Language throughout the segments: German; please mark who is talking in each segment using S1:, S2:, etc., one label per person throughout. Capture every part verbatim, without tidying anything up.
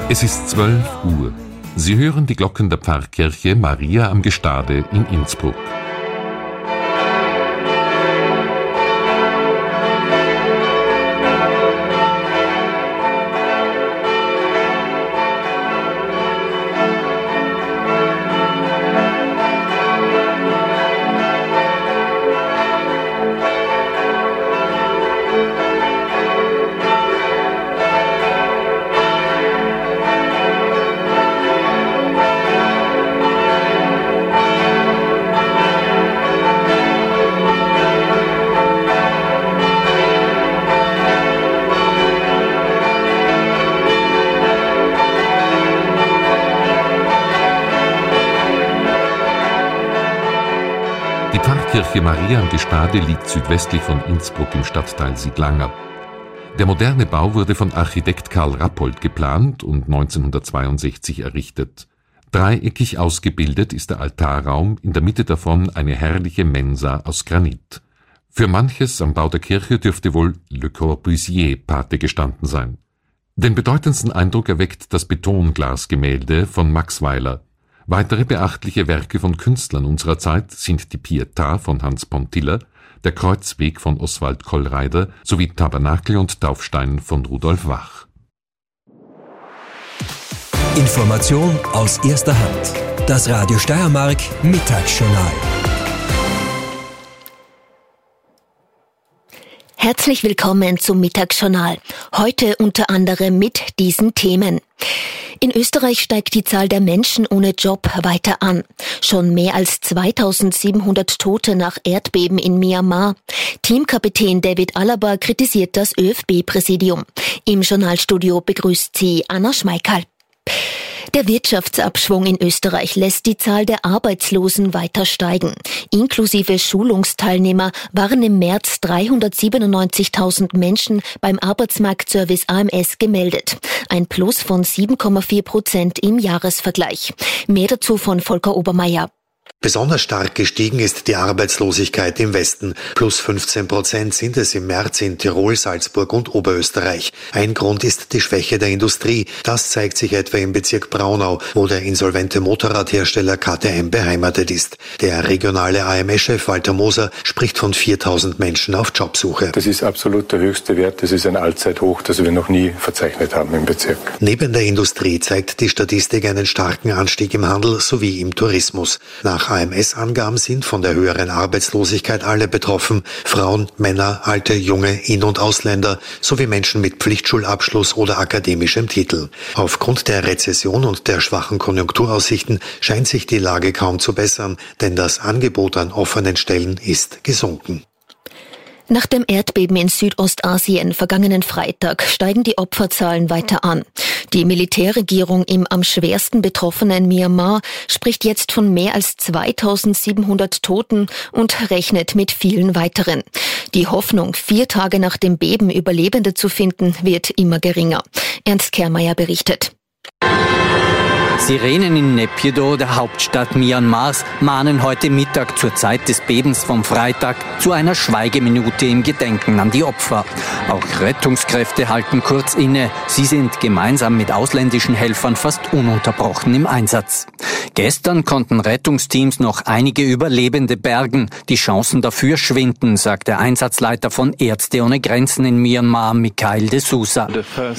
S1: Es ist zwölf Uhr. Sie hören die Glocken der Pfarrkirche Maria am Gestade in Innsbruck. Die Pfarrkirche Maria am Gestade liegt südwestlich von Innsbruck im Stadtteil Siedlanger. Der moderne Bau wurde von Architekt Karl Rappold geplant und neunzehnhundertzweiundsechzig errichtet. Dreieckig ausgebildet ist der Altarraum, in der Mitte davon eine herrliche Mensa aus Granit. Für manches am Bau der Kirche dürfte wohl Le Corbusier Pate gestanden sein. Den bedeutendsten Eindruck erweckt das Betonglasgemälde von Max Weiler. Weitere beachtliche Werke von Künstlern unserer Zeit sind die Pietà von Hans Pontiller, der Kreuzweg von Oswald Kollreider sowie Tabernakel und Taufstein von Rudolf Wach.
S2: Information aus erster Hand. Das Radio Steiermark Mittagsjournal.
S3: Herzlich willkommen zum Mittagsjournal. Heute unter anderem mit diesen Themen. In Österreich steigt die Zahl der Menschen ohne Job weiter an. Schon mehr als zweitausendsiebenhundert Tote nach Erdbeben in Myanmar. Teamkapitän David Alaba kritisiert das ÖFB-Präsidium. Im Journalstudio begrüßt sie Anna Schmeickerl. Der Wirtschaftsabschwung in Österreich lässt die Zahl der Arbeitslosen weiter steigen. Inklusive Schulungsteilnehmer waren im März dreihundertsiebenundneunzigtausend Menschen beim Arbeitsmarktservice A M S gemeldet. Ein Plus von sieben Komma vier Prozent im Jahresvergleich. Mehr dazu von Volker Obermeier.
S4: Besonders stark gestiegen ist die Arbeitslosigkeit im Westen. Plus fünfzehn Prozent sind es im März in Tirol, Salzburg und Oberösterreich. Ein Grund ist die Schwäche der Industrie. Das zeigt sich etwa im Bezirk Braunau, wo der insolvente Motorradhersteller K T M beheimatet ist. Der regionale A M S-Chef Walter Moser spricht von viertausend Menschen auf Jobsuche.
S5: Das ist absolut der höchste Wert. Das ist ein Allzeithoch, das wir noch nie verzeichnet haben im Bezirk.
S4: Neben der Industrie zeigt die Statistik einen starken Anstieg im Handel sowie im Tourismus. Nach A M S-Angaben sind von der höheren Arbeitslosigkeit alle betroffen: Frauen, Männer, alte, junge, In- und Ausländer sowie Menschen mit Pflichtschulabschluss oder akademischem Titel. Aufgrund der Rezession und der schwachen Konjunkturaussichten scheint sich die Lage kaum zu bessern, denn das Angebot an offenen Stellen ist gesunken.
S3: Nach dem Erdbeben in Südostasien vergangenen Freitag steigen die Opferzahlen weiter an. Die Militärregierung im am schwersten betroffenen Myanmar spricht jetzt von mehr als zweitausendsiebenhundert Toten und rechnet mit vielen weiteren. Die Hoffnung, vier Tage nach dem Beben Überlebende zu finden, wird immer geringer. Ernst Kehrmeier berichtet.
S6: Sirenen in Naypyidaw, der Hauptstadt Myanmars, mahnen heute Mittag zur Zeit des Bebens vom Freitag zu einer Schweigeminute im Gedenken an die Opfer. Auch Rettungskräfte halten kurz inne. Sie sind gemeinsam mit ausländischen Helfern fast ununterbrochen im Einsatz. Gestern konnten Rettungsteams noch einige Überlebende bergen. Die Chancen dafür schwinden, sagt der Einsatzleiter von Ärzte ohne Grenzen in Myanmar, Mikhail de Sousa.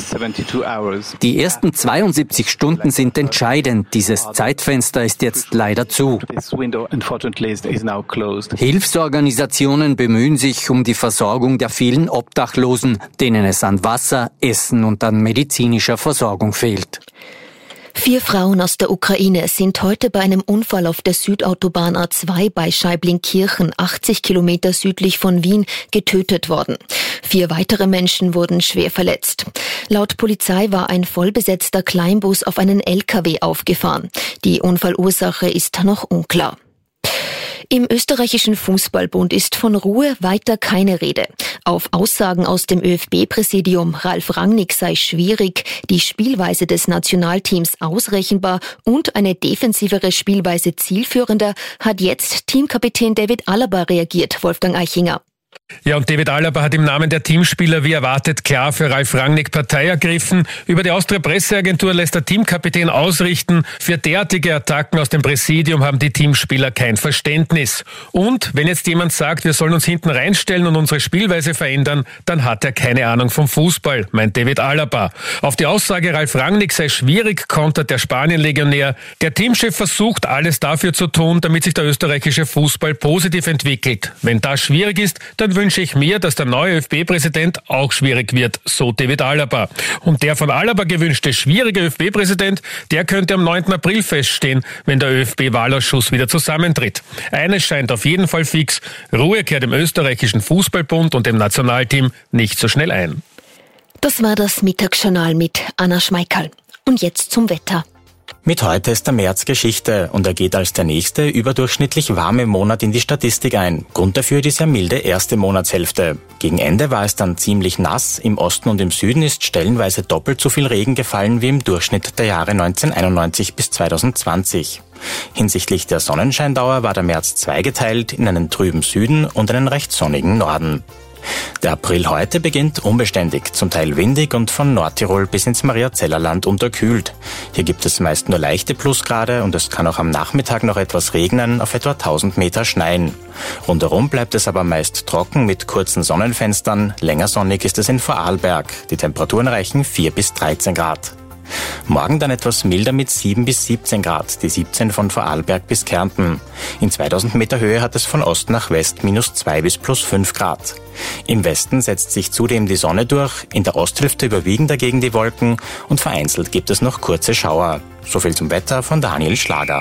S6: Die ersten zweiundsiebzig Stunden sind entscheidend. Dieses Zeitfenster ist jetzt leider zu. Hilfsorganisationen bemühen sich um die Versorgung der vielen Obdachlosen, denen es an Wasser, Essen und an medizinischer Versorgung fehlt.
S3: Vier Frauen aus der Ukraine sind heute bei einem Unfall auf der Südautobahn A zwei bei Schaiblingkirchen, achtzig Kilometer südlich von Wien, getötet worden. Vier weitere Menschen wurden schwer verletzt. Laut Polizei war ein vollbesetzter Kleinbus auf einen L K W aufgefahren. Die Unfallursache ist noch unklar. Im österreichischen Fußballbund ist von Ruhe weiter keine Rede. Auf Aussagen aus dem ÖFB-Präsidium, Ralf Rangnick sei schwierig, die Spielweise des Nationalteams ausrechenbar und eine defensivere Spielweise zielführender, hat jetzt Teamkapitän David Alaba reagiert, Wolfgang Eichinger.
S7: Ja, und David Alaba hat im Namen der Teamspieler wie erwartet klar für Ralf Rangnick Partei ergriffen. Über die Austria-Presseagentur lässt der Teamkapitän ausrichten, für derartige Attacken aus dem Präsidium haben die Teamspieler kein Verständnis. Und wenn jetzt jemand sagt, wir sollen uns hinten reinstellen und unsere Spielweise verändern, dann hat er keine Ahnung vom Fußball, meint David Alaba. Auf die Aussage, Ralf Rangnick sei schwierig, kontert der Spanien-Legionär. Der Teamchef versucht, alles dafür zu tun, damit sich der österreichische Fußball positiv entwickelt. Wenn das schwierig ist, dann wünsche ich mir, dass der neue ÖFB-Präsident auch schwierig wird, so David Alaba. Und der von Alaba gewünschte schwierige ÖFB-Präsident, der könnte am neunten April feststehen, wenn der ÖFB-Wahlausschuss wieder zusammentritt. Eines scheint auf jeden Fall fix: Ruhe kehrt im österreichischen Fußballbund und dem Nationalteam nicht so schnell ein.
S3: Das war das Mittagsjournal mit Anna Schmeikerl. Und jetzt zum Wetter.
S8: Mit heute ist der März Geschichte und er geht als der nächste überdurchschnittlich warme Monat in die Statistik ein. Grund dafür die sehr milde erste Monatshälfte. Gegen Ende war es dann ziemlich nass. Im Osten und im Süden ist stellenweise doppelt so viel Regen gefallen wie im Durchschnitt der Jahre neunzehnhunderteinundneunzig bis zweitausendzwanzig. Hinsichtlich der Sonnenscheindauer war der März zweigeteilt in einen trüben Süden und einen recht sonnigen Norden. Der April heute beginnt unbeständig, zum Teil windig und von Nordtirol bis ins Mariazellerland unterkühlt. Hier gibt es meist nur leichte Plusgrade und es kann auch am Nachmittag noch etwas regnen, auf etwa tausend Meter schneien. Rundherum bleibt es aber meist trocken mit kurzen Sonnenfenstern. Länger sonnig ist es in Vorarlberg. Die Temperaturen reichen vier bis dreizehn Grad. Morgen dann etwas milder mit sieben bis siebzehn Grad, die siebzehn von Vorarlberg bis Kärnten. In zweitausend Meter Höhe hat es von Ost nach West minus zwei bis plus fünf Grad. Im Westen setzt sich zudem die Sonne durch, in der Osthälfte überwiegen dagegen die Wolken und vereinzelt gibt es noch kurze Schauer. So viel zum Wetter von Daniel Schlager.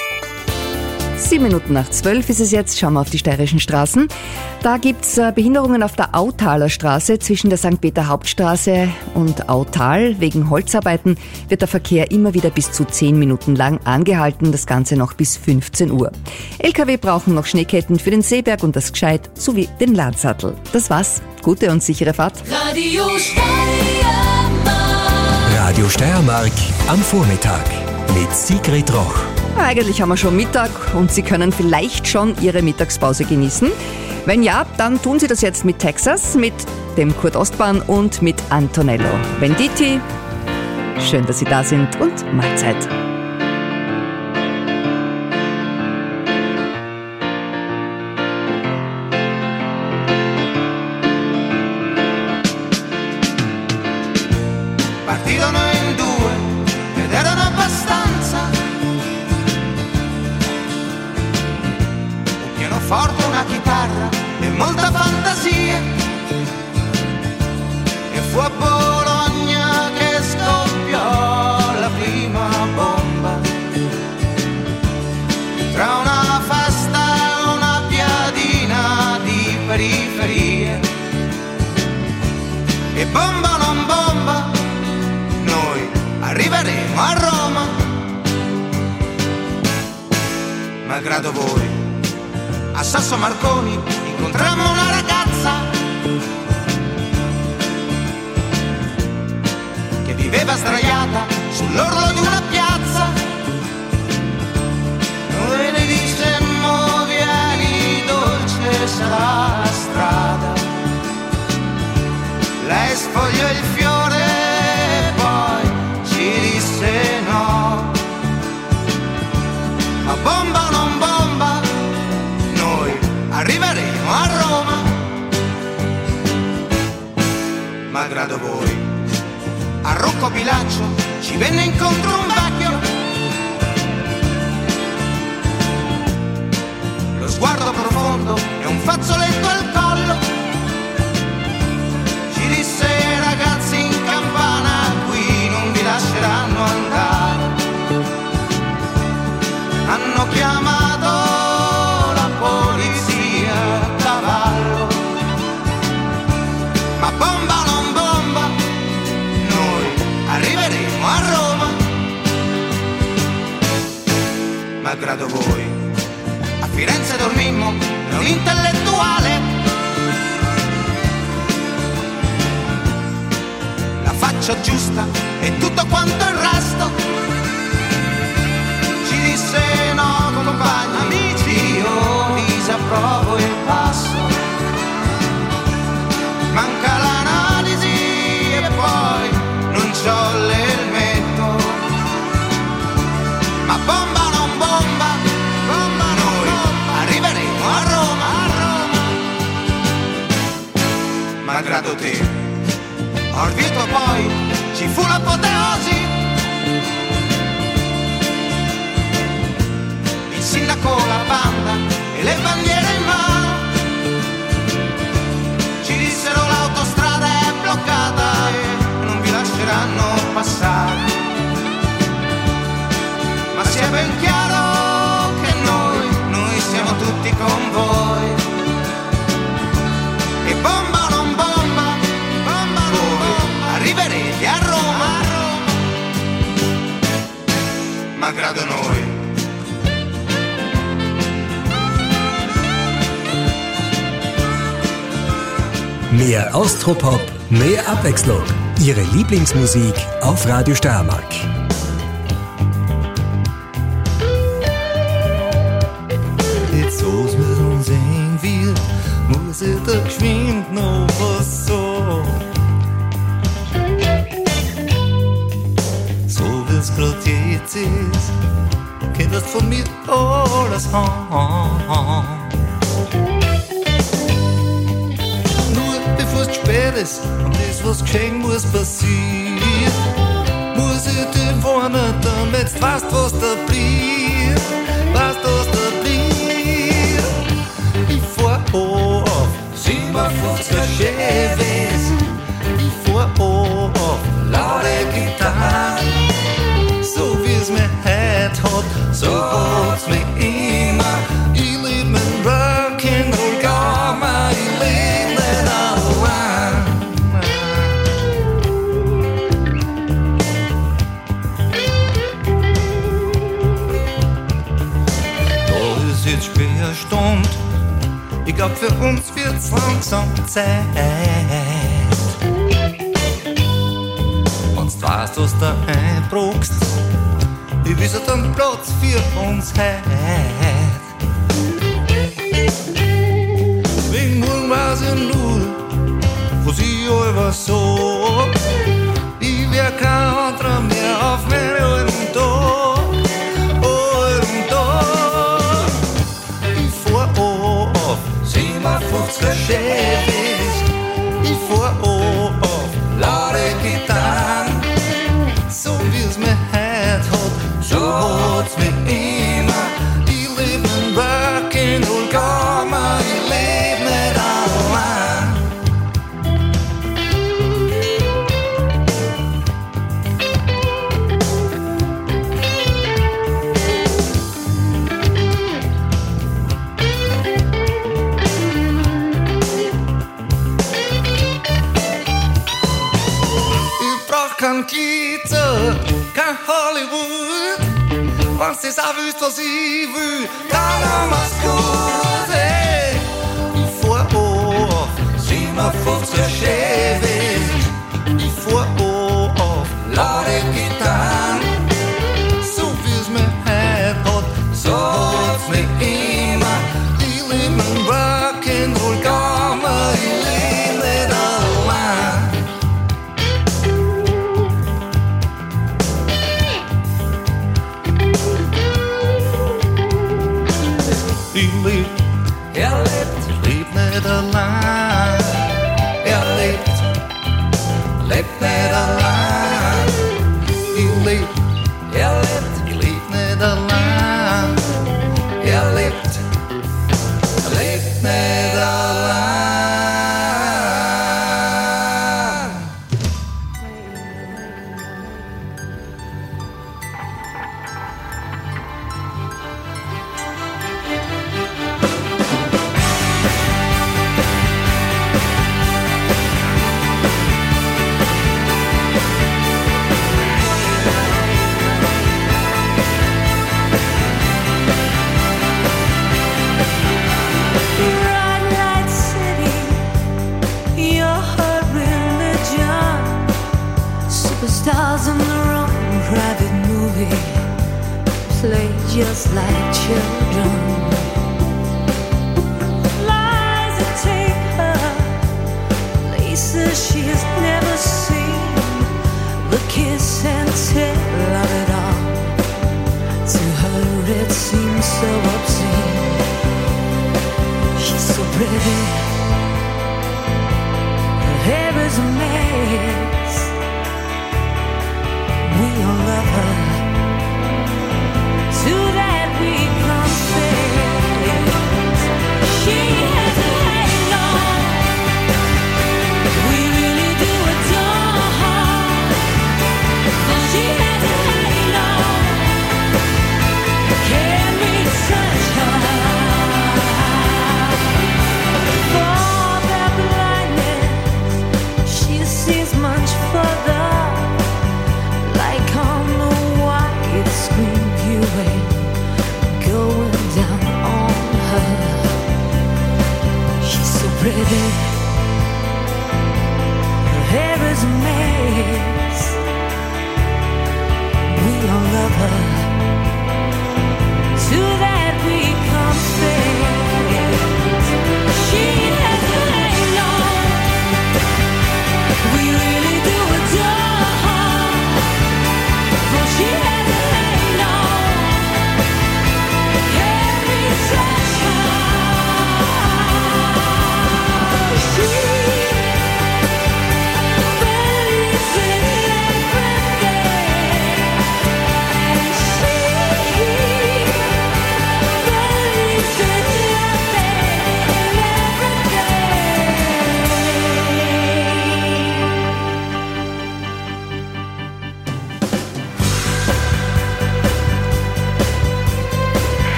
S9: Sieben Minuten nach zwölf ist es jetzt. Schauen wir auf die steirischen Straßen. Da gibt's Behinderungen auf der Autaler Straße zwischen der Sankt Peter Hauptstraße und Autal. Wegen Holzarbeiten wird der Verkehr immer wieder bis zu zehn Minuten lang angehalten. Das Ganze noch bis fünfzehn Uhr. L K W brauchen noch Schneeketten für den Seeberg und das Gscheid sowie den Landsattel. Das war's. Gute und sichere Fahrt.
S2: Radio Steiermark. Radio Steiermark am Vormittag mit Sigrid Roch.
S9: Eigentlich haben wir schon Mittag und Sie können vielleicht schon Ihre Mittagspause genießen. Wenn ja, dann tun Sie das jetzt mit Texas, mit dem Kurt Ostbahn und mit Antonello. Venditti, schön, dass Sie da sind und Mahlzeit.
S10: Partirono in due ed erano abbastanza. Un pianoforte, una chitarra e molta fantasia. E fu a Bologna che scoppiò la prima bomba. Tra una festa e una piadina di periferie. E bomba o non bomba, noi arriveremo a Roma. Malgrado voi, a Sasso Marconi incontrammo una ragazza che viveva sdraiata sull'orlo di una piazza. Noi le dicemmo vieni dolce sarà la strada. Lei sfogliò il fiore e poi ci disse no. Ma bomba o non bomba, noi arriveremo a Roma. Malgrado voi, a Rocco Pilaccio ci venne incontro un vecchio. Lo sguardo profondo e un fazzoletto al collo. Ci disse ragazzi in campana qui non vi lasceranno andare. Hanno chiamato la polizia a cavallo. Ma bomba o non bomba, noi arriveremo a Roma. Malgrado voi, a Firenze dormimmo da un intellettuale. La faccia giusta e tutto quanto il resto. Ci disse no compagni, amici, io disapprovo il passo.
S2: Mehr Austropop, mehr Abwechslung. Ihre Lieblingsmusik auf Radio Steiermark.
S11: Jetzt so's mit uns eng wird, muss ich da geschwind noch was sagen. So wie's grad jetzt ist, könntest von mir alles haben. Bevor es spät ist und das, was geschehen muss, passiert, muss ich dir warnen, damit du weißt, was da blieb, weißt, was da blieb. Ich fahr auf siebenundfünfziger Chevys, ich fahr auf laute Gitarren, so wie's mir heut hat, so hat's mich immer. Ich lieb mein Rock'n'Roll Gamma, ich lieb nicht allein. Da ist jetzt schwer Stund, ich glaub für uns wird's langsam Zeit. Wenn's du weißt, was da einbruchst, ich wisse dann Platz für uns heut. Wegen morgen weiß ich nur, was ich über sag. Ich wär kein anderer mehr auf meinen alten Tag, alten Tag. Ich fahr auf siebenundfünfziger Chevys, ich fahr auf laute Gitarren, so wie's mir heut hat, so hat's mich immer. Ich leb in Rock'n'Roll Gamma, ich leb nicht allein. Ich brauch kein Glitter, kein Hollywood. Wenn's das auch willst, was ich will, dann mach's gut, ey. Ich fahr auf siebenundfünfziger Chevys, ich fahr auf laute Gitarren, so wie's mir heut hat, so hat's mich immer. Ich lieb mein Rock'n'Roll Gamma, ich leb nicht allein. Ich leb, er lebt, lebt nicht allein. Er lebt, lebt nicht allein. Ich leb, er lebt, ich leb nicht allein. Er lebt, lebt nicht allein.
S12: Stars in their own private movie play just like children. Lies that take her places she has never seen. The kiss and tell of it all. To her it seems so obscene. She's so pretty, her hair is a mess. We all love her, to that we confess. She has a halo, we really do adore her. She has a halo, can we touch her? For their blindness, she sees much further. Like on the white screen viewing, going down on her. She's so pretty,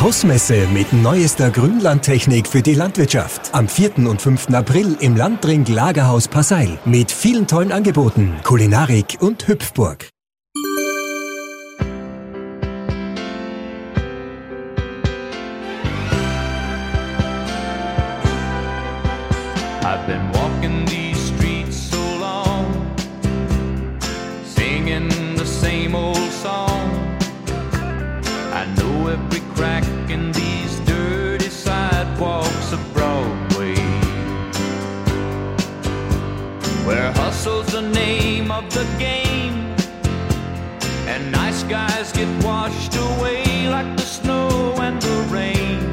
S2: Hausmesse mit neuester Grünlandtechnik für die Landwirtschaft. Am vierten und fünften April im Landring Lagerhaus Passeil. Mit vielen tollen Angeboten, Kulinarik und Hüpfburg.
S13: I've been walking these streets so long, singing the same old song. I know every crack in these dirty sidewalks of Broadway, where hustle's the name of the game, and nice guys get washed away like the snow and the rain.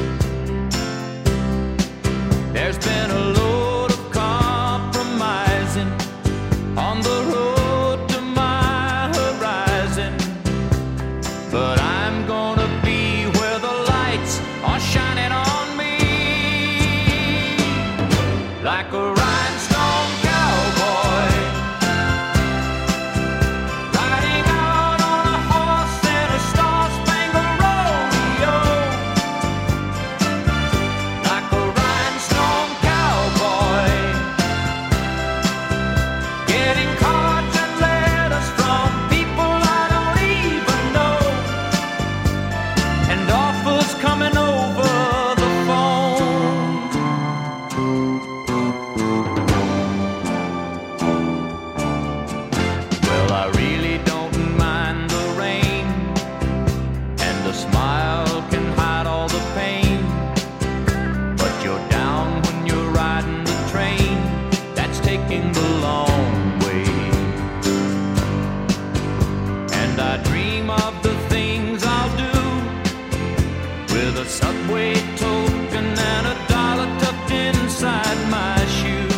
S13: There's been a load of compromising on the road to my horizon, but I'm gonna be where the lights are shining on me, like a rhinestone cowboy, riding out on a horse in a star-spangled rodeo, like a rhinestone cowboy, getting cards and letters from people I don't even know, and offers coming over the phone. Well, I really don't mind the rain, and a smile can hide all the pain, but you're down when you're riding the train that's taking the long way. And I dream of the things I'll do with a subway token and a dollar tucked inside my shoe.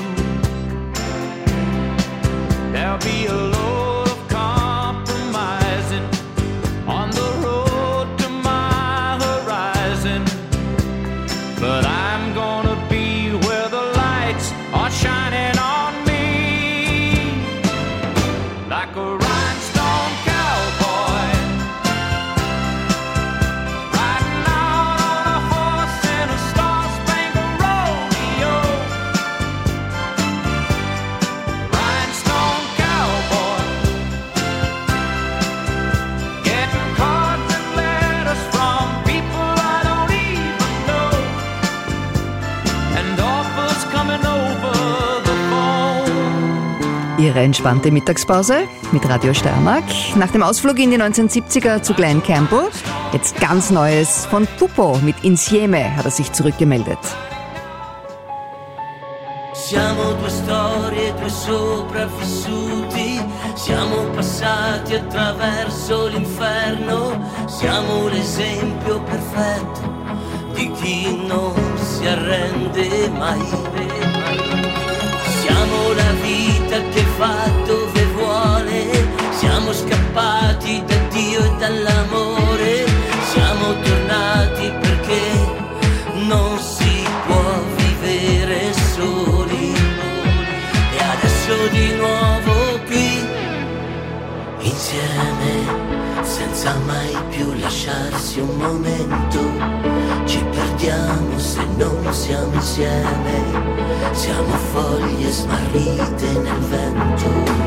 S13: There'll be a load of compromising on the road to my horizon, but I'm gonna be where the lights are shining on me, like a rhinestone cowboy, riding out on a horse in a star-spangled rodeo, rhinestone cowboy, getting cards and letters from people I don't even know, and offers coming over the phone.
S9: Ihre entspannte Mittagspause mit Radio Steiermark. Nach dem Ausflug in die neunzehnhundertsiebziger zu Glen Campbell, jetzt ganz Neues von Pupo mit Insieme hat er sich zurückgemeldet.
S14: Siamo due storie, due sopravvissuti, siamo passati attraverso l'inferno, siamo l'esempio perfetto di chi non si arrende mai. Siamo la vita che va dove vuole, siamo scappati da Dio e dall'amore, siamo tornati perché non si può vivere soli. E adesso di nuovo qui, insieme, senza mai più lasciarsi un momento. Ci perdiamo se non siamo insieme, siamo foglie smarrite nel vento.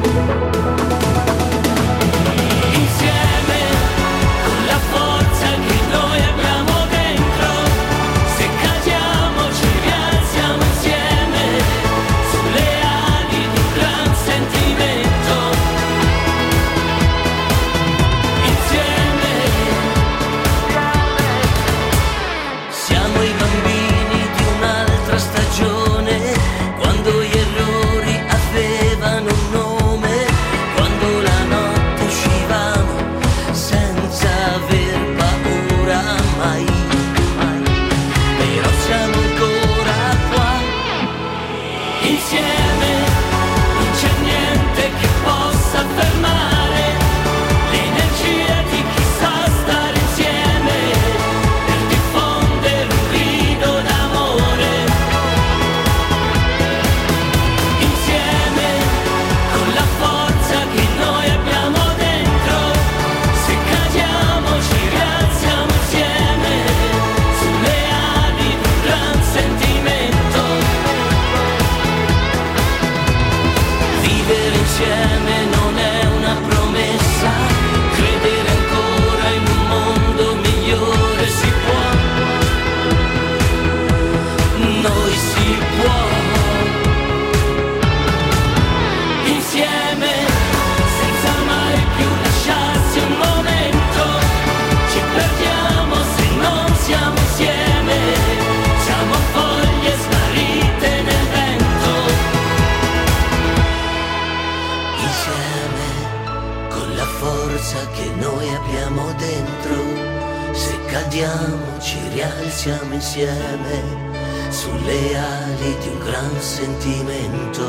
S14: Insieme, con la forza che noi abbiamo dentro, se cadiamo ci rialziamo insieme, sulle ali di un gran sentimento. Insieme, siamo i bambini di un'altra stagione, quando gli errori avevano un nome, quando la notte uscivamo senza aver paura mai, mai. Però siamo ancora qua, insieme, non c'è niente che possa fermare l'energia di chi sa stare insieme per diffondere un grido d'amore. Insieme, con la forza che noi abbiamo dentro, se cadiamo ci rialziamo insieme, siamo insieme sulle ali di un gran sentimento.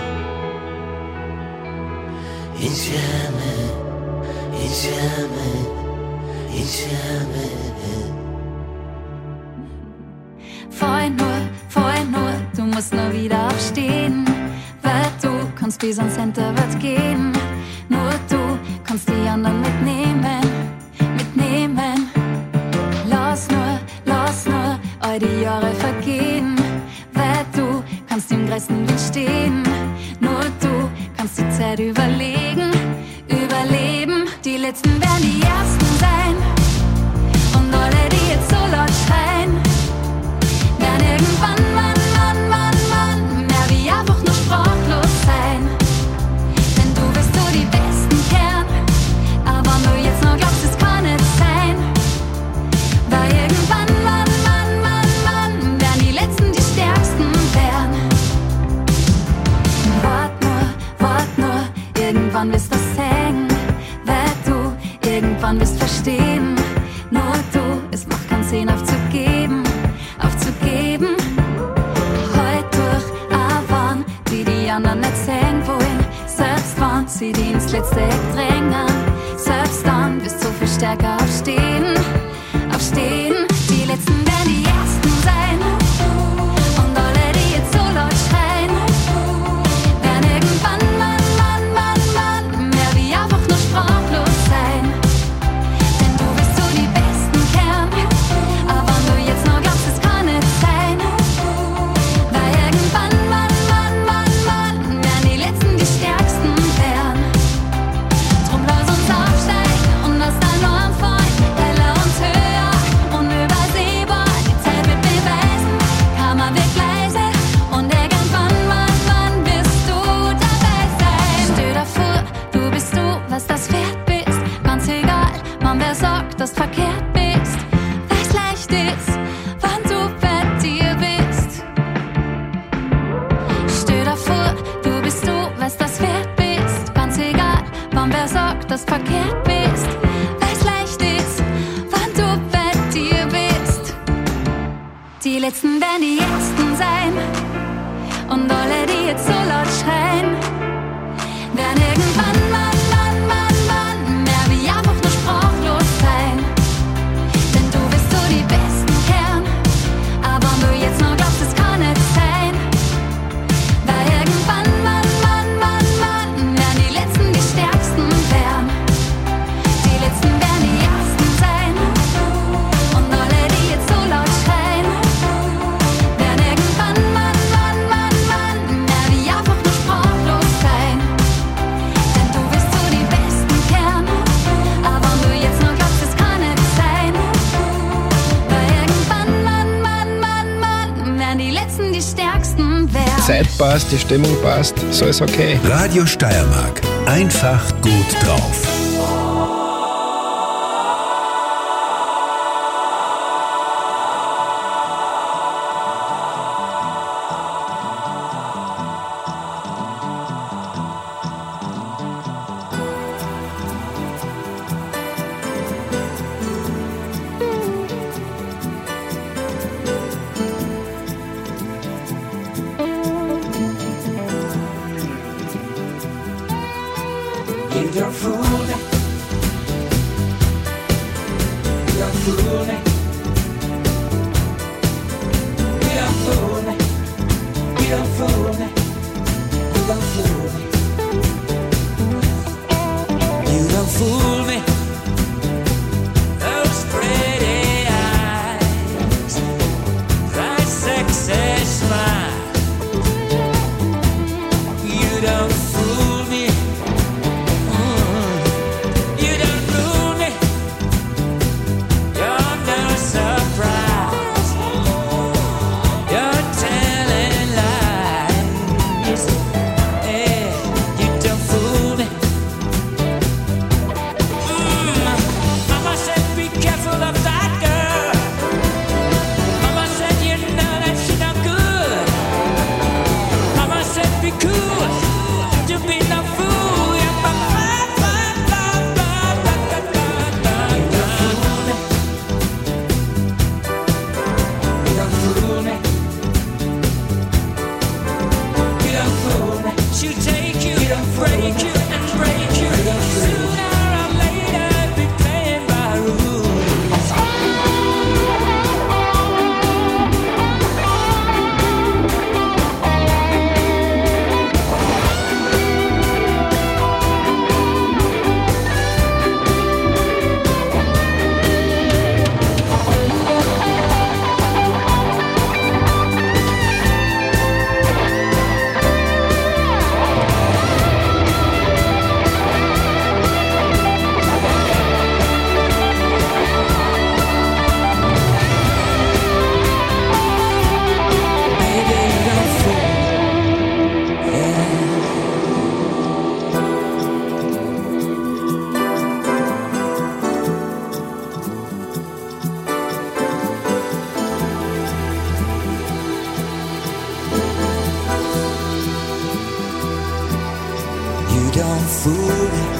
S14: Insieme, insieme, insieme.
S15: Vorher nur, vorher nur, du musst nur wieder aufstehen, weil du kannst bis ans Center wird gehen. Nur du kannst die anderen mitnehmen, mitnehmen. Lass nur, lass nur all die Jahre vergehen, weil du kannst im größten Wind stehen. Nur du kannst die Zeit überlegen, überleben. Die Letzten werden die Ersten sein und alle, die jetzt so laut schreien, werden irgendwann, Mann, Mann, Mann, Mann, mehr wie einfach nur sprachlos sein. Denn du wirst so die Besten kehren, aber nur jetzt noch glaubst, es kann nicht sein. Weil irgendwann, Mann, Mann, Mann, Mann, werden die Letzten die Stärksten werden. Wart nur, wart nur, irgendwann wirst du sehen, weil du irgendwann wirst verstehen. Nur du, es macht keinen Sinn aufzugeben, aufzugeben. Heut durch Avan, die die anderen nicht sehen wollen. Selbst wenn sie die ins letzte Eck drängen, selbst dann wirst du viel stärker aufstehen, aufstehen. Die Letzten werden die Ersten sein und alle, die jetzt so laut schreien, werden irgendwann, Mann, Mann, Mann, Mann, mehr wie einfach nur sprachlos sein. Denn du wirst so die Besten kehren, aber nur jetzt noch glaubst, es kann nicht sein. Weil irgendwann, Mann, Mann, Mann, Mann, werden die Letzten die Stärksten werden. Drum lass uns aufsteigen und lass dann noch anfangen, heller und höher, unübersehbar. Die Zeit wird beweisen, Karma wird leise und irgendwann, Mann, Mann, wirst du dabei sein. Stell dir vor, du bist du, was das wert bist. Ganz egal, man wer sagt, dass du verkehrt bist. Weil's leicht ist, wann du bei dir bist. Stell dir vor, du bist du, was das wert bist. Ganz egal, wann wer sagt, dass du verkehrt bist. Weil's leicht ist, wann du bei dir bist. Die Letzten werden die Ersten sein und alle, die jetzt so laut schreien, werden irgendwann, Mann, Mann, Mann, Mann, mehr wie einfach nur sprachlos sein. Denn du wirst so die Besten kehren, aber nur jetzt noch glaubst, es kann nicht sein. Weil irgendwann, Mann, Mann, Mann, Mann, werden die Letzten die Stärksten werden. Die Letzten werden die Ersten sein und alle, die jetzt so laut schreien, werden irgendwann, Mann, Mann, Mann, Mann, mehr wie einfach nur sprachlos sein. Denn du wirst so die Besten kehren, aber nur jetzt noch glaubst, es kann nicht sein. Weil irgendwann, Mann, Mann, Mann, Mann, werden die Letzten die Stärksten werden.
S16: Zeit passt, die Stimmung passt, so ist okay.
S2: Radio Steiermark. Einfach gut drauf.
S12: You don't fool me. You don't fool me. You don't fool me. You don't fool me. You don't fool me. You don't fool me. Those pretty eyes, that sexy smile. You don't fool me.
S10: Surprise, you're telling lies.
S14: fool me.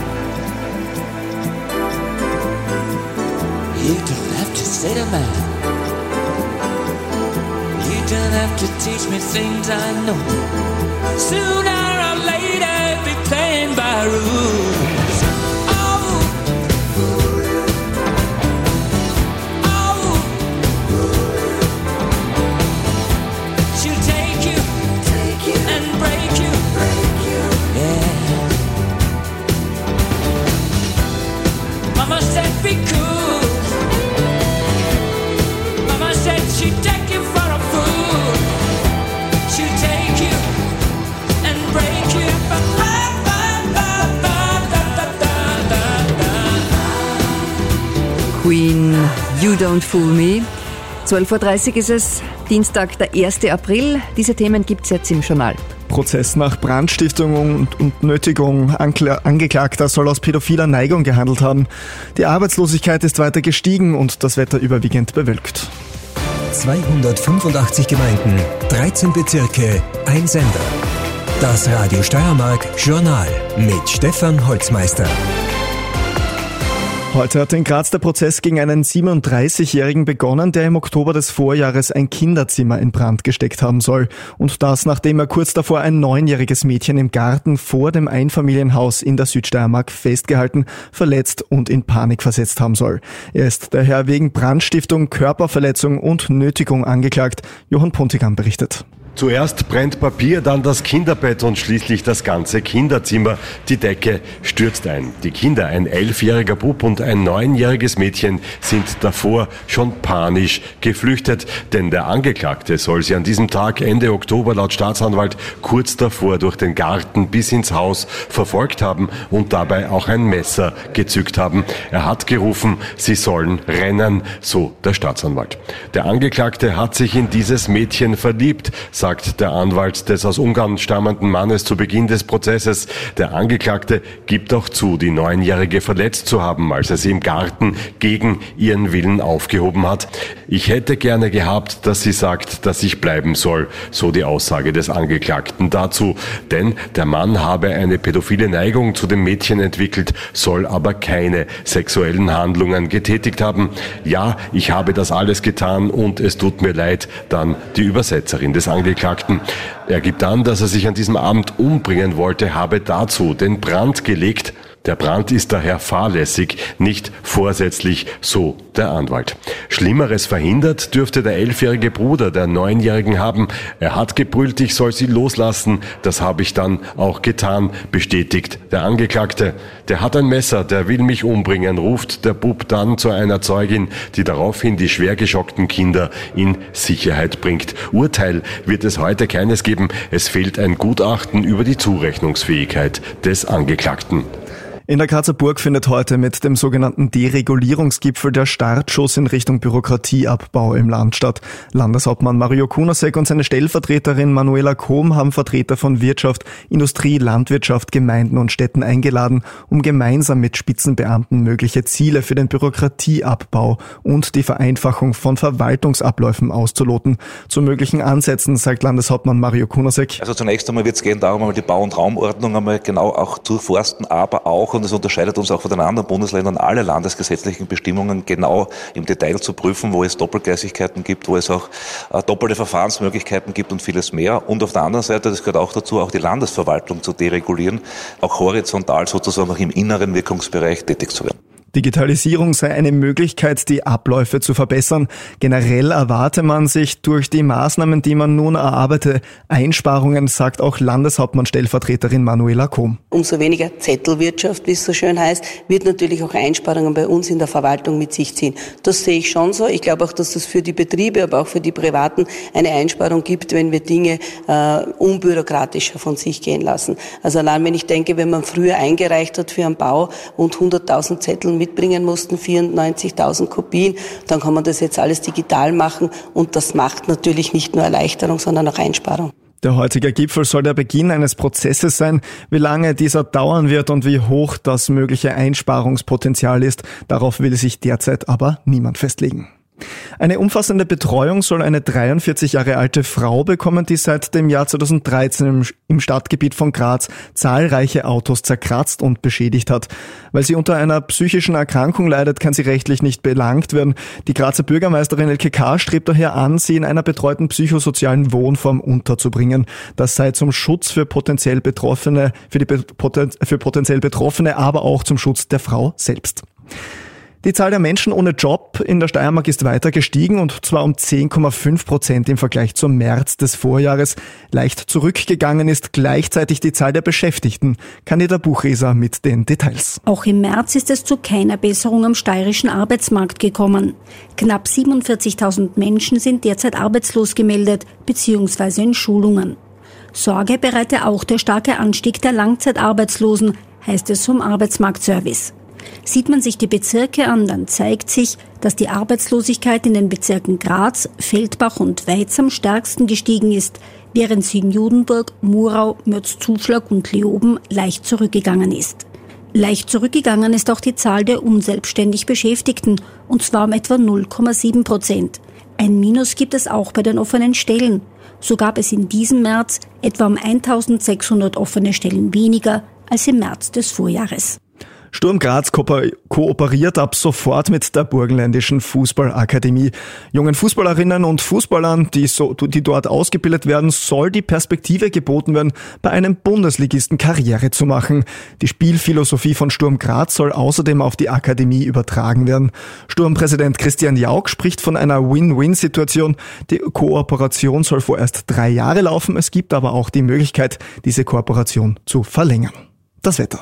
S14: You don't have to say the man. You don't have to teach me things I know. Sooner or later be playing by rules. Oh, oh, she'll take you, take you and break you, break you. Yeah. Mama said be cool. Mama said she'd take you for a fool. She'll take you and break you. Ba, ba, ba, ba, ba, da, da, da, da.
S9: Queen, You Don't Fool Me. zwölf Uhr dreißig ist es, Dienstag, der ersten April. Diese Themen gibt es jetzt im Journal.
S17: Prozess nach Brandstiftung und, und Nötigung. Ankla- Angeklagter soll aus pädophiler Neigung gehandelt haben. Die Arbeitslosigkeit ist weiter gestiegen und das Wetter überwiegend bewölkt.
S2: zweihundertfünfundachtzig Gemeinden, dreizehn Bezirke, ein Sender. Das Radio Steiermark Journal mit Stefan Holzmeister.
S17: Heute hat in Graz der Prozess gegen einen siebenunddreißigjährigen begonnen, der im Oktober des Vorjahres ein Kinderzimmer in Brand gesteckt haben soll. Und das, nachdem er kurz davor ein neunjähriges Mädchen im Garten vor dem Einfamilienhaus in der Südsteiermark festgehalten, verletzt und in Panik versetzt haben soll. Er ist daher wegen Brandstiftung, Körperverletzung und Nötigung angeklagt. Johann Pontigam berichtet.
S18: Zuerst brennt Papier, dann das Kinderbett und schließlich das ganze Kinderzimmer. Die Decke stürzt ein. Die Kinder, ein elfjähriger Bub und ein neunjähriges Mädchen, sind davor schon panisch geflüchtet, denn der Angeklagte soll sie an diesem Tag Ende Oktober laut Staatsanwalt kurz davor durch den Garten bis ins Haus verfolgt haben und dabei auch ein Messer gezückt haben. Er hat gerufen, sie sollen rennen, so der Staatsanwalt. Der Angeklagte hat sich in dieses Mädchen verliebt, sagt der Anwalt des aus Ungarn stammenden Mannes zu Beginn des Prozesses. Der Angeklagte gibt auch zu, die Neunjährige verletzt zu haben, als er sie im Garten gegen ihren Willen aufgehoben hat. Ich hätte gerne gehabt, dass sie sagt, dass ich bleiben soll, so die Aussage des Angeklagten dazu. Denn der Mann habe eine pädophile Neigung zu dem Mädchen entwickelt, soll aber keine sexuellen Handlungen getätigt haben. Ja, ich habe das alles getan und es tut mir leid, dann die Übersetzerin des Angeklagten. Er gibt an, dass er sich an diesem Abend umbringen wollte, habe dazu den Brand gelegt. Der Brand ist daher fahrlässig, nicht vorsätzlich, so der Anwalt. Schlimmeres verhindert dürfte der elfjährige Bruder der Neunjährigen haben. Er hat gebrüllt, ich soll sie loslassen. Das habe ich dann auch getan, bestätigt der Angeklagte. Der hat ein Messer, der will mich umbringen, ruft der Bub dann zu einer Zeugin, die daraufhin die schwer geschockten Kinder in Sicherheit bringt. Urteil wird es heute keines geben. Es fehlt ein Gutachten über die Zurechnungsfähigkeit des Angeklagten.
S17: In der Grazer Burg findet heute mit dem sogenannten Deregulierungsgipfel der Startschuss in Richtung Bürokratieabbau im Land statt. Landeshauptmann Mario Kunasek und seine Stellvertreterin Manuela Kohm haben Vertreter von Wirtschaft, Industrie, Landwirtschaft, Gemeinden und Städten eingeladen, um gemeinsam mit Spitzenbeamten mögliche Ziele für den Bürokratieabbau und die Vereinfachung von Verwaltungsabläufen auszuloten. Zu möglichen Ansätzen sagt Landeshauptmann Mario Kunasek.
S19: Also zunächst einmal wird es gehen darum, einmal die Bau- und Raumordnung einmal genau auch durchforsten, aber auch, und das unterscheidet uns auch von den anderen Bundesländern, alle landesgesetzlichen Bestimmungen genau im Detail zu prüfen, wo es Doppelgleisigkeiten gibt, wo es auch äh, doppelte Verfahrensmöglichkeiten gibt und vieles mehr. Und auf der anderen Seite, das gehört auch dazu, auch die Landesverwaltung zu deregulieren, auch horizontal sozusagen auch im inneren Wirkungsbereich tätig zu werden.
S17: Digitalisierung sei eine Möglichkeit, die Abläufe zu verbessern. Generell erwarte man sich durch die Maßnahmen, die man nun erarbeite, Einsparungen, sagt auch Landeshauptmann-Stellvertreterin Manuela Kohm.
S20: Umso weniger Zettelwirtschaft, wie es so schön heißt, wird natürlich auch Einsparungen bei uns in der Verwaltung mit sich ziehen. Das sehe ich schon so. Ich glaube auch, dass das für die Betriebe, aber auch für die Privaten eine Einsparung gibt, wenn wir Dinge äh, unbürokratischer von sich gehen lassen. Also allein wenn ich denke, wenn man früher eingereicht hat für einen Bau und hunderttausend Zettel mitbringen mussten, vierundneunzigtausend Kopien, dann kann man das jetzt alles digital machen und das macht natürlich nicht nur Erleichterung, sondern auch Einsparung.
S17: Der heutige Gipfel soll der Beginn eines Prozesses sein. Wie lange dieser dauern wird und wie hoch das mögliche Einsparungspotenzial ist, darauf will sich derzeit aber niemand festlegen. Eine umfassende Betreuung soll eine dreiundvierzig Jahre alte Frau bekommen, die seit dem Jahr zweitausenddreizehn im, im Stadtgebiet von Graz zahlreiche Autos zerkratzt und beschädigt hat. Weil sie unter einer psychischen Erkrankung leidet, kann sie rechtlich nicht belangt werden. Die Grazer Bürgermeisterin Elke K. strebt daher an, sie in einer betreuten psychosozialen Wohnform unterzubringen. Das sei zum Schutz für potenziell Betroffene, für die Poten, für potenziell Betroffene, aber auch zum Schutz der Frau selbst. Die Zahl der Menschen ohne Job in der Steiermark ist weiter gestiegen und zwar um zehn Komma fünf Prozent im Vergleich zum März des Vorjahres. Leicht zurückgegangen ist gleichzeitig die Zahl der Beschäftigten. Candida Buchreser mit den Details.
S21: Auch im März ist es zu keiner Besserung am steirischen Arbeitsmarkt gekommen. Knapp siebenundvierzigtausend Menschen sind derzeit arbeitslos gemeldet bzw. in Schulungen. Sorge bereite auch der starke Anstieg der Langzeitarbeitslosen, heißt es vom Arbeitsmarktservice. Sieht man sich die Bezirke an, dann zeigt sich, dass die Arbeitslosigkeit in den Bezirken Graz, Feldbach und Weiz am stärksten gestiegen ist, während sie in Judenburg, Murau, Mürzzuschlag und Leoben leicht zurückgegangen ist. Leicht zurückgegangen ist auch die Zahl der unselbstständig Beschäftigten, und zwar um etwa null Komma sieben Prozent. Ein Minus gibt es auch bei den offenen Stellen. So gab es in diesem März etwa um eintausendsechshundert offene Stellen weniger als im März des Vorjahres.
S17: Sturm Graz kooperiert ab sofort mit der Burgenländischen Fußballakademie. Jungen Fußballerinnen und Fußballern, die, so, die dort ausgebildet werden, soll die Perspektive geboten werden, bei einem Bundesligisten Karriere zu machen. Die Spielphilosophie von Sturm Graz soll außerdem auf die Akademie übertragen werden. Sturmpräsident Christian Jauch spricht von einer Win-Win-Situation. Die Kooperation soll vorerst drei Jahre laufen. Es gibt aber auch die Möglichkeit, diese Kooperation zu verlängern. Das Wetter.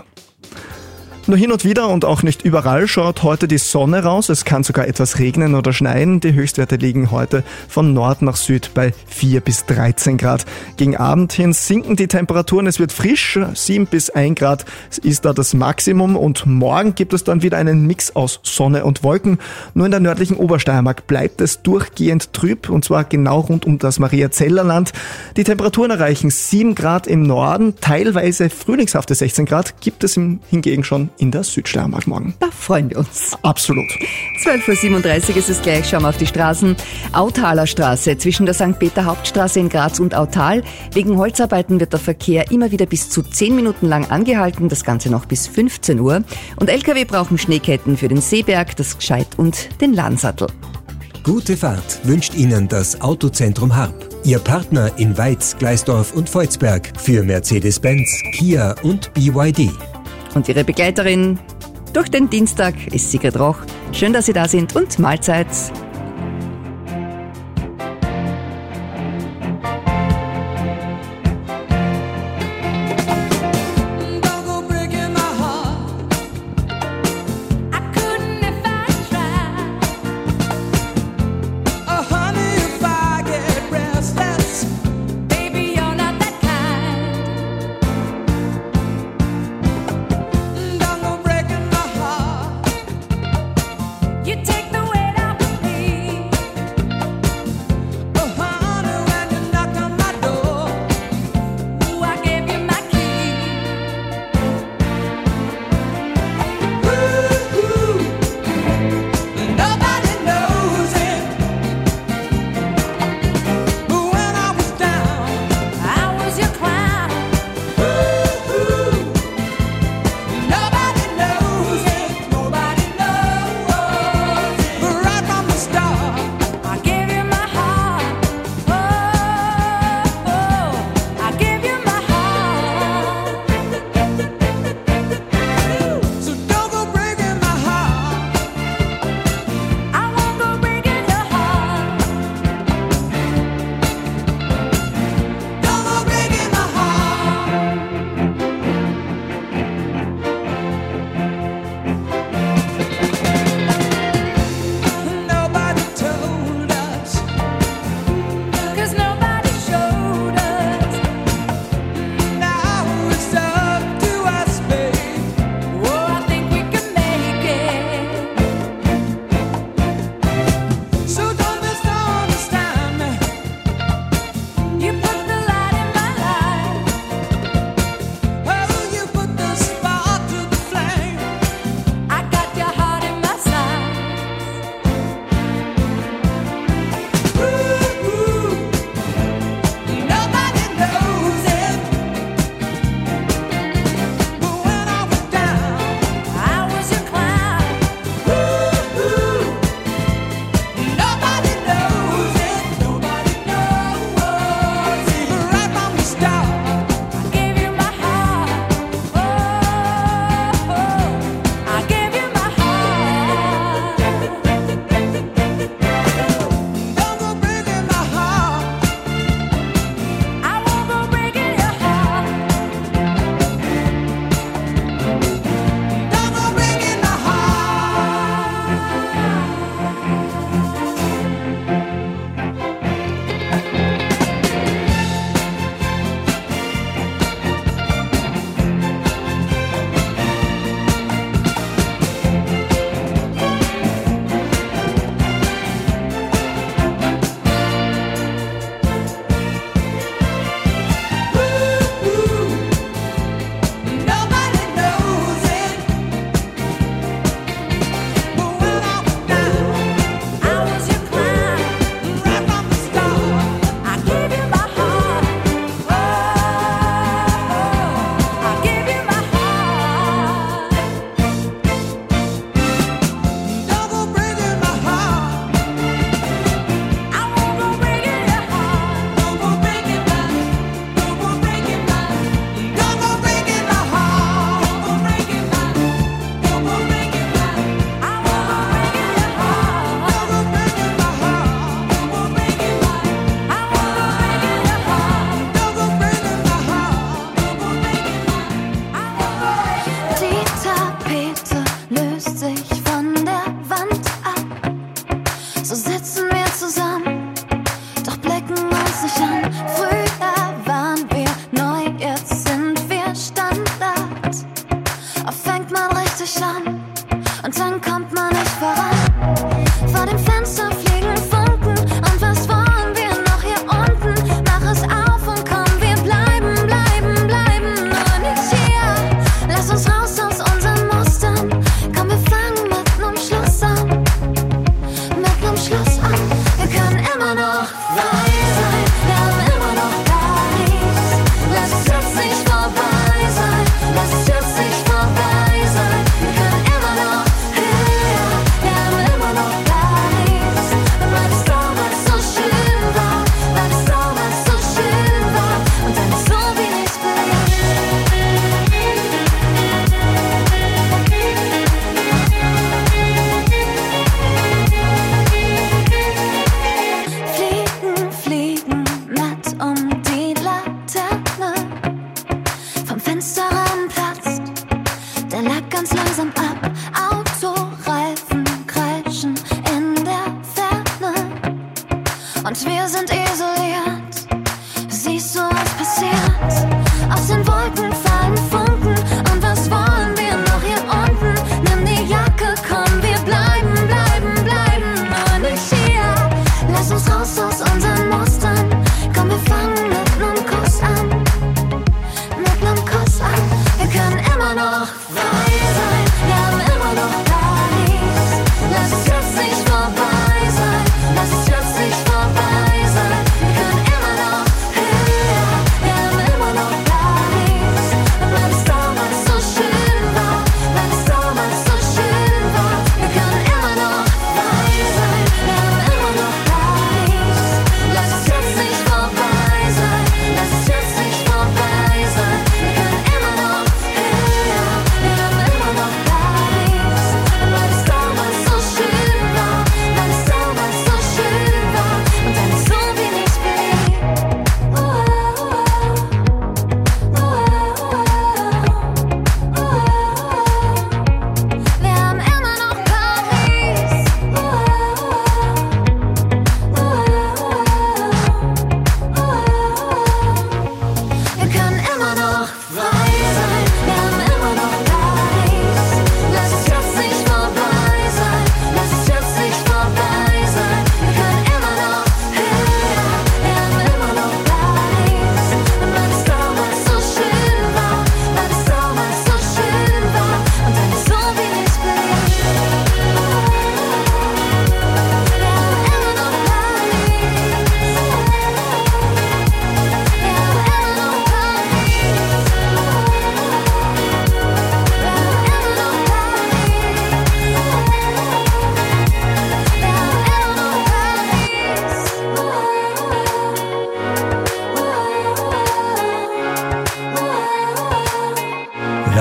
S17: Nur hin und wieder und auch nicht überall schaut heute die Sonne raus. Es kann sogar etwas regnen oder schneien. Die Höchstwerte liegen heute von Nord nach Süd bei vier bis dreizehn Grad. Gegen Abend hin sinken die Temperaturen. Es wird frisch. sieben bis ein Grad ist da das Maximum. Und morgen gibt es dann wieder einen Mix aus Sonne und Wolken. Nur in der nördlichen Obersteiermark bleibt es durchgehend trüb. Und zwar genau rund um das Mariazellerland. Die Temperaturen erreichen sieben Grad im Norden. Teilweise frühlingshafte sechzehn Grad gibt es hingegen schon in der Südsteiermark morgen.
S9: Da freuen wir uns.
S17: Absolut.
S9: zwölf Uhr siebenunddreißig ist es gleich. Schauen wir auf die Straßen. Autaler Straße zwischen der Sankt Peter Hauptstraße in Graz und Autal. Wegen Holzarbeiten wird der Verkehr immer wieder bis zu zehn Minuten lang angehalten. Das Ganze noch bis fünfzehn Uhr. Und L K W brauchen Schneeketten für den Seeberg, das Gscheit und den Lahnsattel.
S2: Gute Fahrt wünscht Ihnen das Autozentrum Harp. Ihr Partner in Weiz, Gleisdorf und Volzberg für Mercedes-Benz, Kia und B Y D.
S9: Und Ihre Begleiterin durch den Dienstag ist Sigrid Roch. Schön, dass Sie da sind und Mahlzeit.
S12: You take the weight off of me.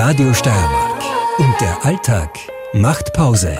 S2: Radio Steiermark. Und der Alltag macht Pause.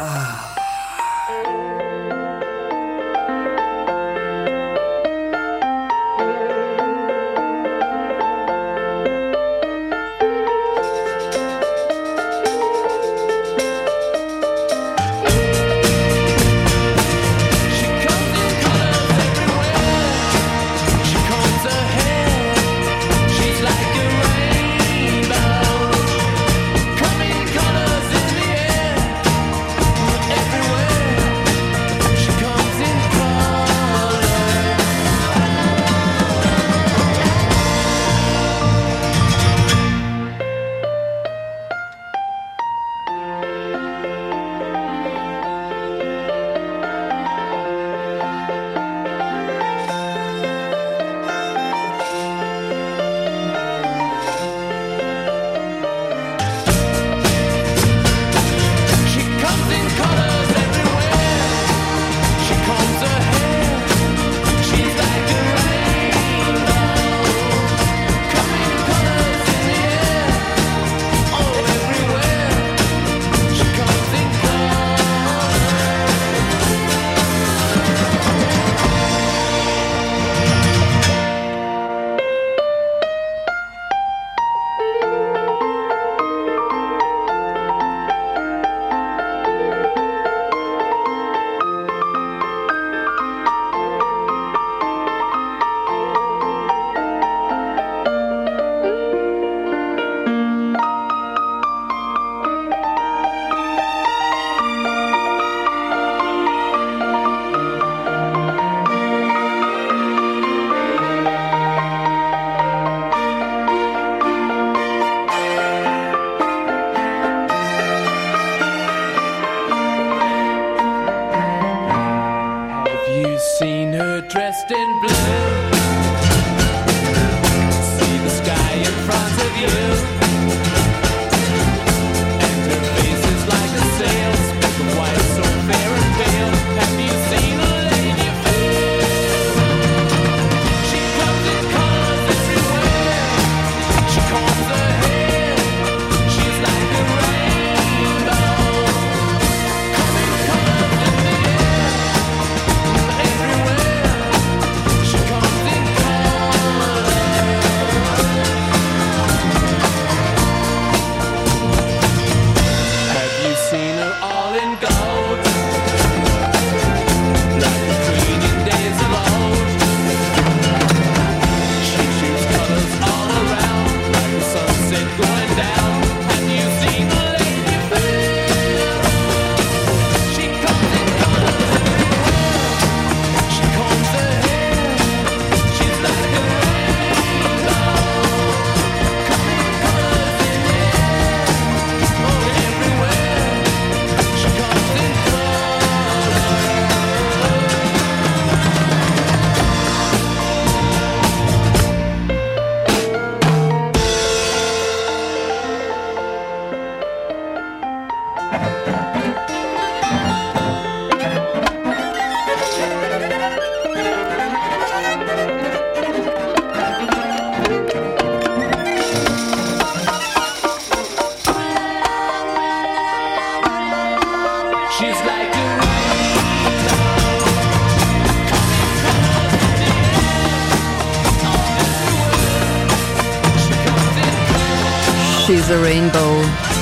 S9: She's a Rainbow.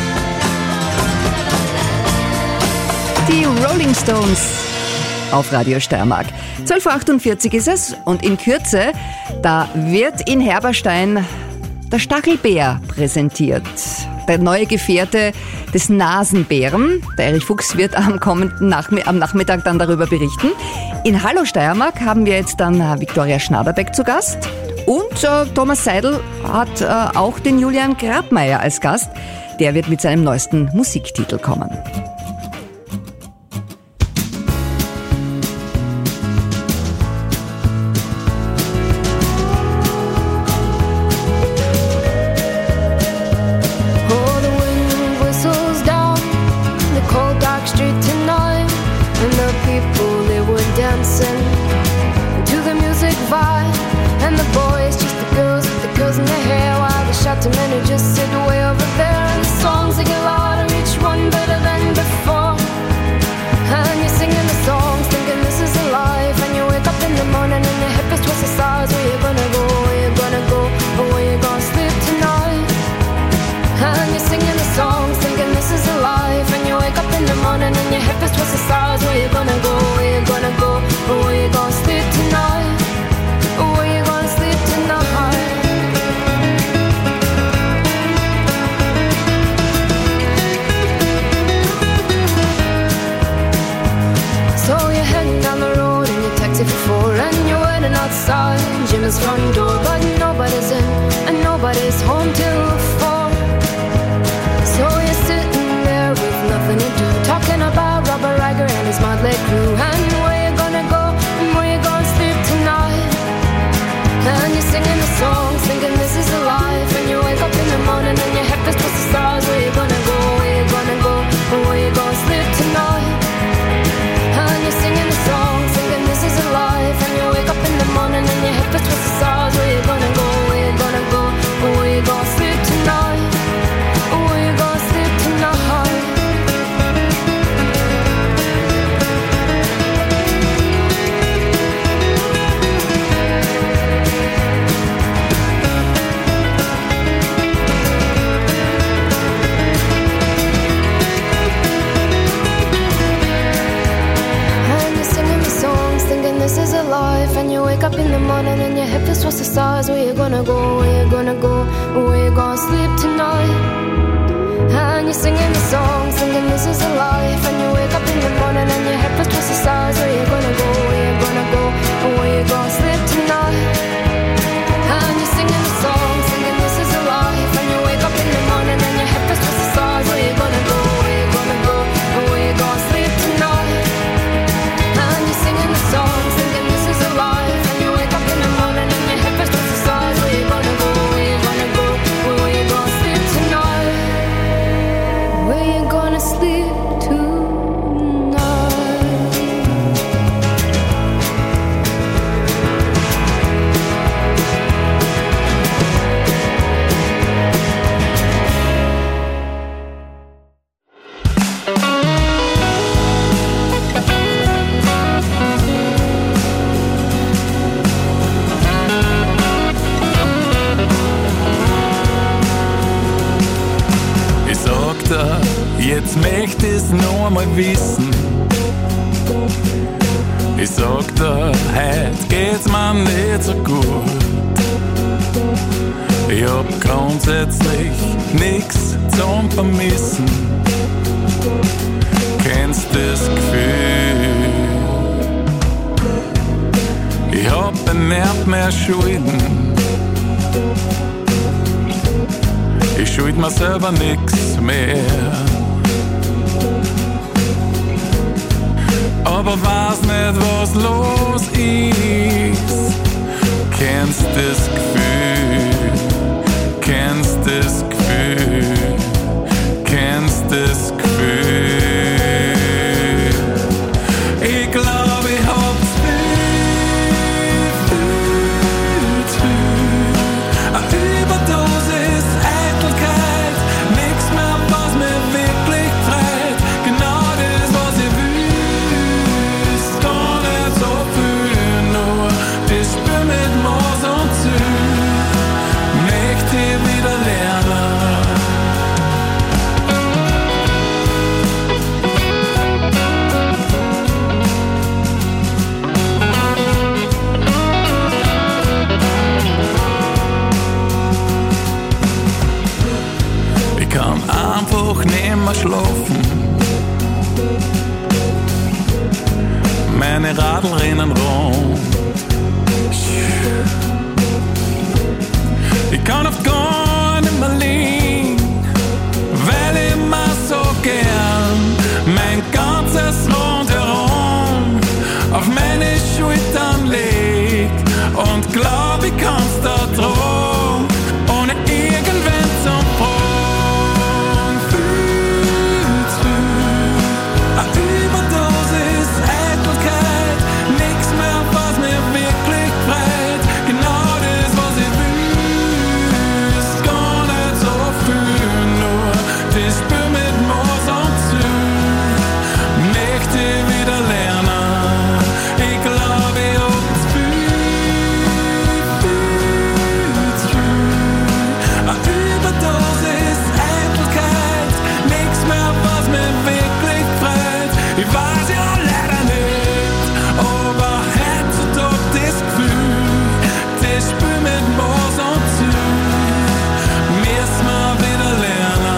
S9: Die Rolling Stones auf Radio Steiermark. zwölf Uhr achtundvierzig ist es und in Kürze, da wird in Herberstein der Stachelbär präsentiert. Der neue Gefährte des Nasenbären. Der Erich Fuchs wird am kommenden Nachmittag, am Nachmittag dann darüber berichten. In Hallo Steiermark haben wir jetzt dann Viktoria Schnaderbeck zu Gast. Und äh, Thomas Seidel hat äh, auch den Julian Grabmaier als Gast. Der wird mit seinem neuesten Musiktitel kommen.
S1: And the boys, just the girls with the curls in their hair, while the shouting men who just sit way over there. And the you gonna go, where you gonna go, where you gonna sleep tonight? And you're singing the song, singing this is a life. And you wake up in the morning and your head feels towards the stars. Where you gonna go, where you gonna go, where you gonna sleep tonight? And you're singing the song, singing this is a life. And you wake up in the morning and your head feels towards the stars. Where you gonna go, where you gonna go, where you gonna sleep tonight? And you're singing the song, singing this is a life. And you wake up in the morning and your head feels towards the stars. Where you gonna go, where you gonna go, where you gonna sleep tonight? Where you gonna sleep tonight?
S22: Ich sag dir, jetzt möchte ich's noch einmal wissen. Ich sag dir, heut geht's mir nicht so gut. Ich hab grundsätzlich nix zum Vermissen. Kennst das Gefühl? Ich hab nicht mehr Schulden. Ich schuld mir selber nix mehr. Aber weiß nicht, was los ist. Kennst das Gefühl? Kennst das Gefühl? Kennst das Gefühl? Ich glaub, ich hab's viel, viel zu viel. Eine Überdosis Eitelkeit, nix mehr, was mir wirklich freut. Genau das, was ich will, ist gar nicht so viel, nur das Spiel mit Maß und Ziel, möchte ich wieder lernen. Ich kann einfach nicht mehr schlafen. Meine Radl rennen rund. Ich kann oft gar nicht mehr liegen, weil ich mir so gern mein ganzes Rundherum auf meine Schultern leg und glaub, ich kann's da drum, ohne irgendwen zum Fragen. Viel zu viel, eine Überdosis Eitelkeit, nix mehr, was mir wirklich freut. Genau das, was ich will, ist gar nicht so viel, nur das Spiel mit Maß und Ziel, möchte ich wieder lernen. Ich glaub, ich hab's viel, viel zu viel. Eine Überdosis Eitelkeit, nix mehr, was mir wirklich freut. Ich weiß ja leider nicht, aber heutzutage das Gefühl, das Spiel mit Maß und Ziel, müssen wir wieder lernen.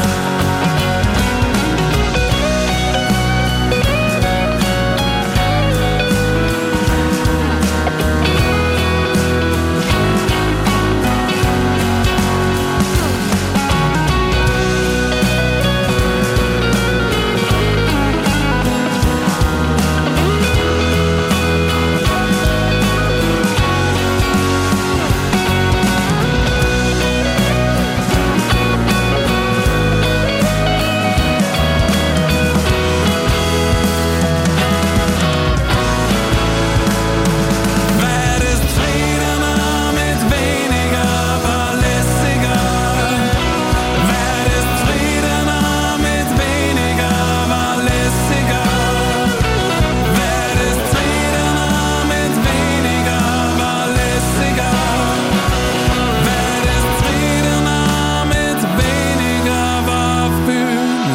S22: Weil das Zufriedener mit weniger war lässiger. Weil das Zufriedener mit weniger war lässiger. Weil das Zufriedener mit weniger war lässiger. Weil das Zufriedener mit weniger war viel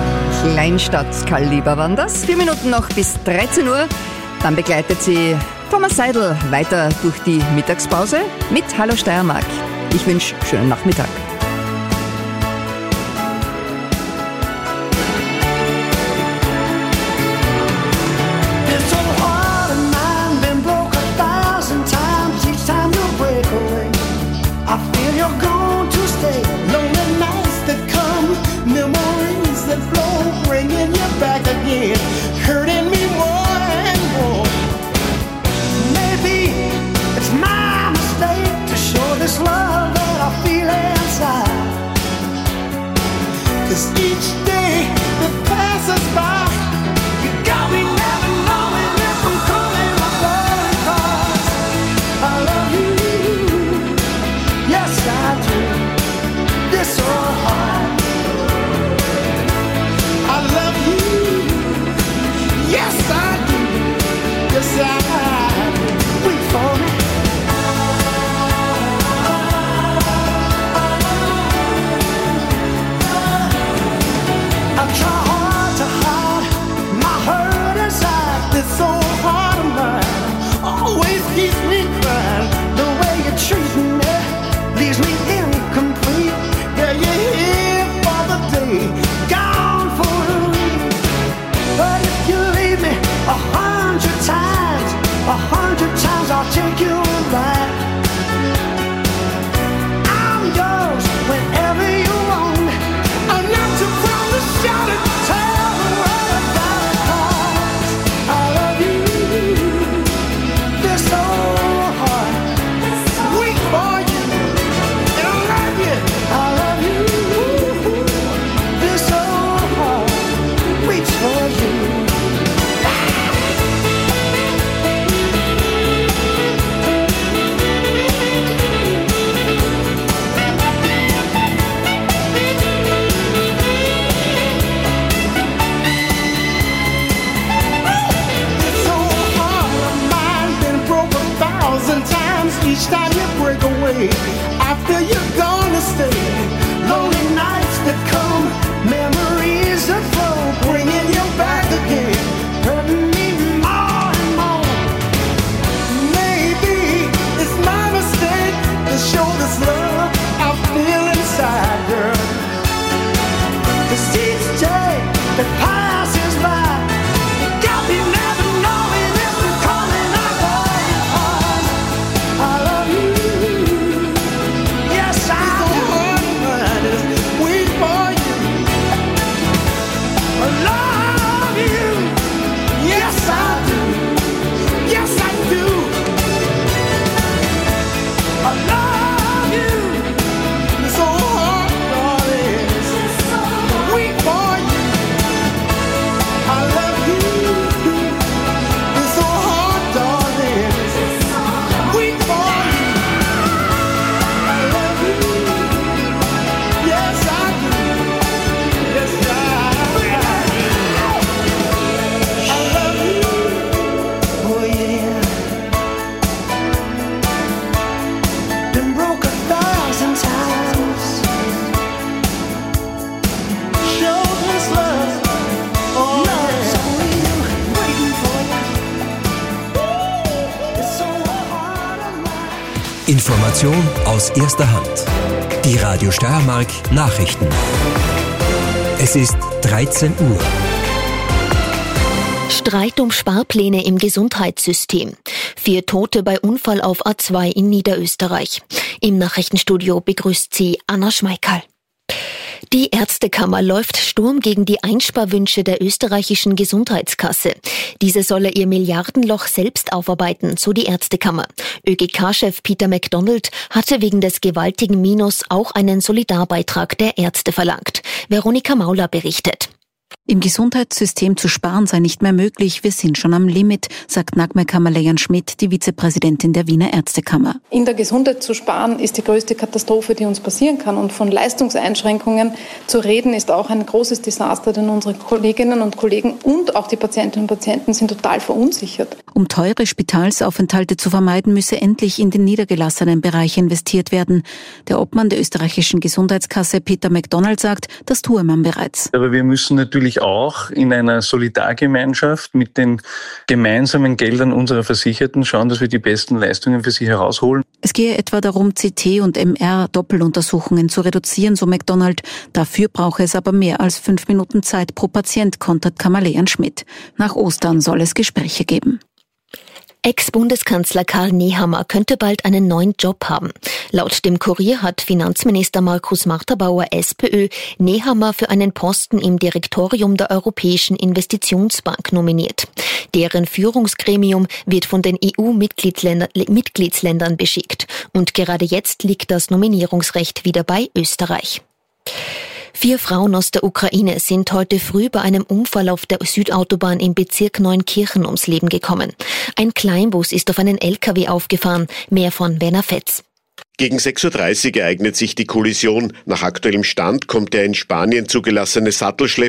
S22: lässiger.
S9: Kleinstadtkaliber waren das. Vier Minuten noch bis dreizehn Uhr. Dann begleitet sie Thomas Seidel weiter durch die Mittagspause mit Hallo Steiermark. Ich wünsche schönen Nachmittag.
S4: Hurting me more and more. Maybe it's my mistake to show this love that I feel inside. 'Cause each day that passes by, you got me never knowing if I'm coming or going. 'Cause I love you, yes I do, this so hard. I love you, yes I do, yes I do. Wait for me. I try hard to hide my hurt inside. This old heart of mine always keeps me crying. The way you treat me leaves me incomplete. Yeah, you're here for the day, gone for the week. But if you leave me a hundred times, a hundred times I'll take you back. I'm yours whenever you want me. I'm not too proud to shout it, tell the world about it. 'Cause I love you, this so hard, wait for you, and I love you, I love you, this so hard, wait for you. Each time you break away, after you're gonna stay, lonely nights that come, memories that flow, bringing you back again, hurting me more and more. Maybe it's my mistake to show this love I feel inside, girl. 'Cause each day that passes by, you got me never knowing if I'm coming or going. I love you, yes I do. Wait for you. I love you, yes I do, yes I do. I love you, it's so hard, darling. Wait for you. I love you, it's so hard, darling. Wait for you. I love you, yes I do, yes I do. I love you, oh yeah. Been broke a thousand times. Showed this love, oh yeah. Waiting for you. It's so hard on my.
S2: Information aus erster Hand. Die Radio Steiermark Nachrichten. Es ist dreizehn Uhr.
S3: Streit um Sparpläne im Gesundheitssystem. Vier Tote bei Unfall auf A zwei in Niederösterreich. Im Nachrichtenstudio begrüßt sie Anna Schmeickerl. Die Ärztekammer läuft Sturm gegen die Einsparwünsche der österreichischen Gesundheitskasse. Diese solle ihr Milliardenloch selbst aufarbeiten, so die Ärztekammer. ÖGK-Chef Peter MacDonald hatte wegen des gewaltigen Minus auch einen Solidarbeitrag der Ärzte verlangt. Veronika Mauler berichtet.
S5: Im Gesundheitssystem zu sparen sei nicht mehr möglich, wir sind schon am Limit, sagt Nagmar Schmidt, die Vizepräsidentin der Wiener Ärztekammer.
S23: In der Gesundheit zu sparen ist die größte Katastrophe, die uns passieren kann. Und von Leistungseinschränkungen zu reden, ist auch ein großes Desaster, denn unsere Kolleginnen und Kollegen und auch die Patientinnen und Patienten sind total verunsichert.
S5: Um teure Spitalsaufenthalte zu vermeiden, müsse endlich in den niedergelassenen Bereich investiert werden. Der Obmann der österreichischen Gesundheitskasse Peter MacDonald sagt, das tue man bereits.
S24: Aber wir müssen natürlich
S6: natürlich auch in einer Solidargemeinschaft mit den gemeinsamen Geldern unserer Versicherten schauen, dass wir die besten Leistungen für sie herausholen.
S5: Es gehe etwa darum, C T- und M R-Doppeluntersuchungen zu reduzieren, so McDonald. Dafür brauche es aber mehr als fünf Minuten Zeit pro Patient, kontert Kammerleyan Schmidt. Nach Ostern soll es Gespräche geben.
S3: Ex-Bundeskanzler Karl Nehammer könnte bald einen neuen Job haben. Laut dem Kurier hat Finanzminister Markus Marterbauer, SPÖ, Nehammer für einen Posten im Direktorium der Europäischen Investitionsbank nominiert. Deren Führungsgremium wird von den E U-Mitgliedsländern beschickt. Und gerade jetzt liegt das Nominierungsrecht wieder bei Österreich. Vier Frauen aus der Ukraine sind heute früh bei einem Unfall auf der Südautobahn im Bezirk Neunkirchen ums Leben gekommen. Ein Kleinbus ist auf einen L K W aufgefahren. Mehr von Werner Fetz.
S7: Gegen sechs Uhr dreißig ereignet sich die Kollision. Nach aktuellem Stand kommt der in Spanien zugelassene Sattelschlepper